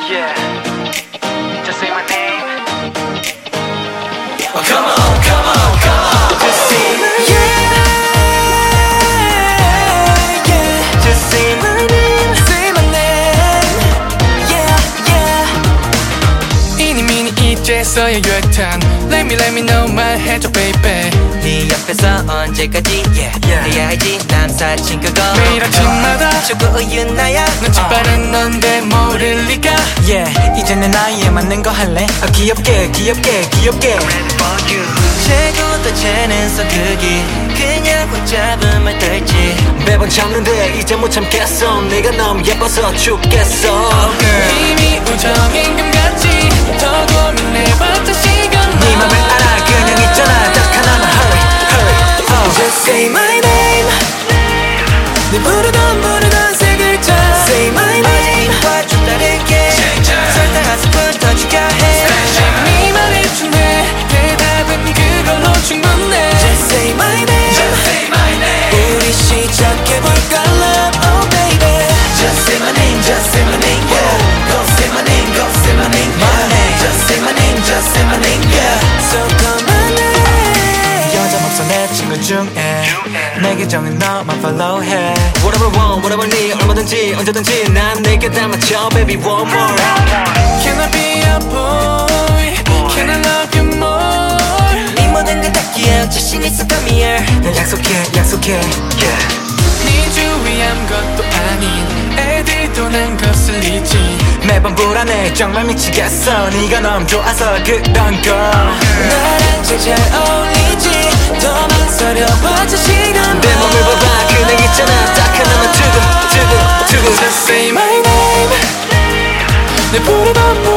Yeah, just say my name. Oh, come on, come on, come on. Just say my name. Yeah, yeah. Just say my name. Say my name. Yeah, yeah. 이니 미니 이제서야 유효한 Let me know 말해줘 baby. 네 옆에서 언제까지 해야 할지 남사친 그거 매일 아침마다 초고 우유 나야 눈치 빠른 넌데 모를 리가. Yeah, 이제 내 나이에 맞는 거 할래? 귀엽게 귀엽게 귀엽게 재고 또 재는 서극이 그냥 꽉 잡은 말 들지 매번 참는데 이제 못 참겠어 네가 너무 예뻐서 죽겠어 이미 우정인 것 같지 더 고민해봤자 시간 네 맘을 알아 그냥 있잖아 딱 하나만 hurry hurry Just say my name 네 부르던 세 글자 Say my name 어제와 좀 다르게 설탕 한 스푼 더 추가해 네 말에 충분해 대답은 그걸로 충분해 Just say my name 우리 시작해볼까 love oh baby Just say my name just say my name yeah Go say my name go say my name yeah Just say my name just say my name yeah So come on name 여자 없어 내 친구 중에 내 계정은 너만 follow해 Whatever want whatever need 얼마든지 언제든지 난 내게 다 맞춰 baby one more Can I be your boy Can I love you more 네 모든 걸 다 기억 자신 있어 come here 난 약속해 yeah 네 주위 아무것도 아닌 애들도 난 거슬리지 매번 불안해 정말 미치겠어 네가 너무 좋아서 그런 걸 나랑 제일 잘 어울리지 더 망설여봐줘 시간 내 몸을 봐봐 그냥 있잖아 딱 하나만 두고 Just say my name 내 부르던